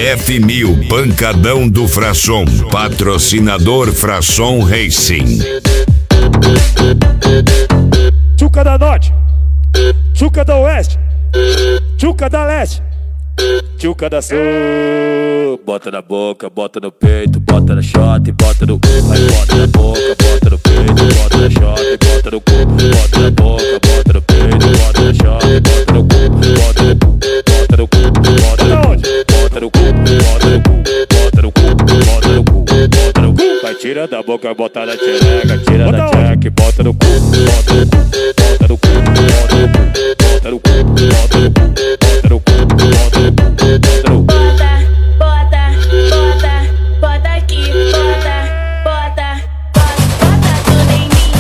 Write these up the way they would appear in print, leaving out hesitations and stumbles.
RF1000 Pancadão do Frasson, patrocinador Frasson Racing. Tchuca da Norte, Tchuca da Oeste, Tchuca da Leste, Tchuca da Sul. Bota na boca, bota no peito, bota na shot e bota no cu. Aí bota na boca, bota no peito, bota na shot e bota no cu. Bota na boca, bota no peito, bota na shot e bota no cu. Bota no cu, bota no cu, bota no cu, bota no cu, bota no cu, bota no cu, bota no cu, bota no cu. Vai tira da boca, bota na xereca, tira da tcheca e bota no cu. Bota no cu, bota no cu, bota no cu, bota no cu, bota no cu, bota no cu, bota no cu, bota no cu. Bota aqui, bota tudo em mim.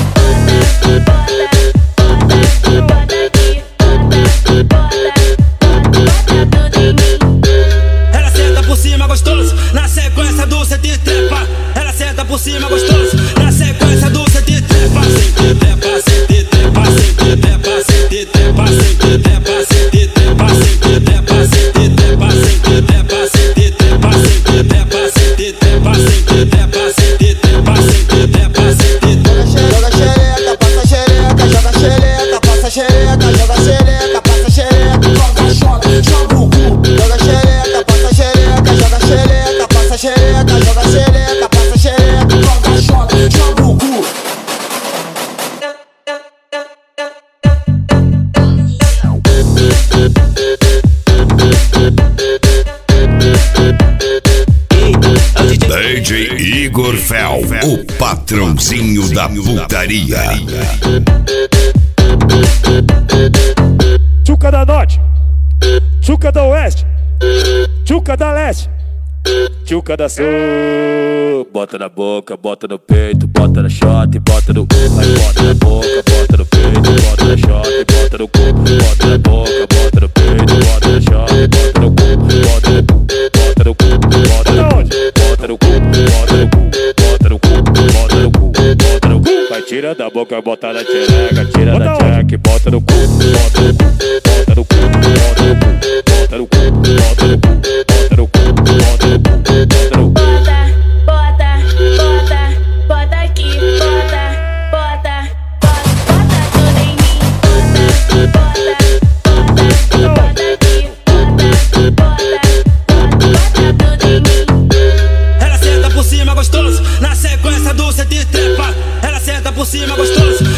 Bota aqui, bota tudo em mim. Ela senta por cima gostoso, na sequência do cê de trepa. Ela senta por cima gostoso, na sequência do cê de trepa. Sem trepa, sem trepa, sem trepa, sem trepa, sem trepa, sem trepa, sem trepa, sem trepa, sem trepa, sem trepa, sem trepa, sem trepa, sem trepa, sem trepa, sem trepa, sem trepa. Joga xereca, passa xereca, joga xereca, passa xereca, joga xereca, passa xereca, joga shot, joga o cu. Joga xereca, passa xereca, joga xereca, passa xereca, joga xereca, passa xereca, joga shot, joga o cu. DJ Igor Fel, o patrãozinho da putaria. Tchuca da Norte, Tchuca da Oeste, Tchuca da Leste, Tchuca da Sul. Bota na boca, bota no peito, bota na shot e bota no cu. Aí bota na boca, bota no peito, bota na shot e bota no cu. Bota na boca, bota no peito, bota na shot e bota no cu. Bota no cu, bota no cu, bota no cu, bota no cu, bota no cu, bota no cu, bota no cu, bota no cu. Vai tira da boca, bota na xereca, tira da tcheca e bota no cu. Bota no cu, bota no cu, bota no cu, bota no cu, bota no cu, bota no cu, bota no cu, bota no cu. Bota aqui, bota tudo em mim. Bota aqui, bota tudo em mim. Ela senta por cima gostoso, na sequência do cê de trepa. Ela senta por cima gostoso,